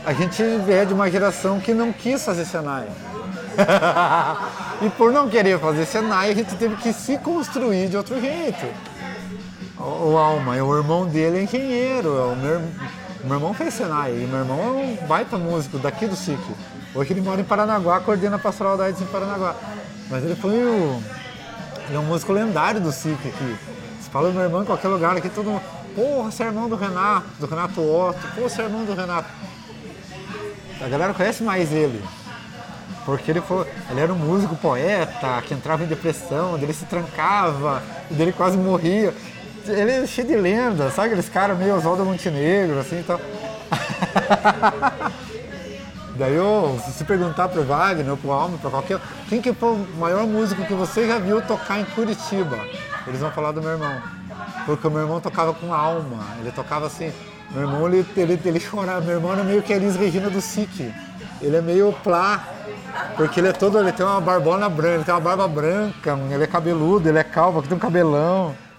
a gente é de uma geração que não quis fazer Senai. E por não querer fazer Senai, a gente teve que se construir de outro jeito. O Alma, o irmão dele é engenheiro, o meu irmão fez Senai, e meu irmão é um baita músico daqui do SIC. Hoje ele mora em Paranaguá, coordena a Pastoral da AIDS em Paranaguá. Mas ele foi ele é um músico lendário do SIC aqui. Você fala do meu irmão em qualquer lugar aqui, todo mundo, porra, você é irmão do Renato Otto, porra, você é irmão do Renato. A galera conhece mais ele. Porque ele era um músico poeta, que entrava em depressão, dele se trancava, dele quase morria. Ele é cheio de lenda, sabe aqueles caras meio Oswaldo Montenegro, assim e tal. Daí, se você perguntar pro Wagner ou pro Alma, pra qualquer... Quem que foi o maior músico que você já viu tocar em Curitiba? Eles vão falar do meu irmão. Porque o meu irmão tocava com alma, ele tocava assim... Meu irmão, ele chorava, meu irmão era meio que a Elis Regina do SIC. Ele é meio plá, porque ele tem uma barbona branca, ele tem uma barba branca, ele é cabeludo, ele é calvo, aqui tem um cabelão.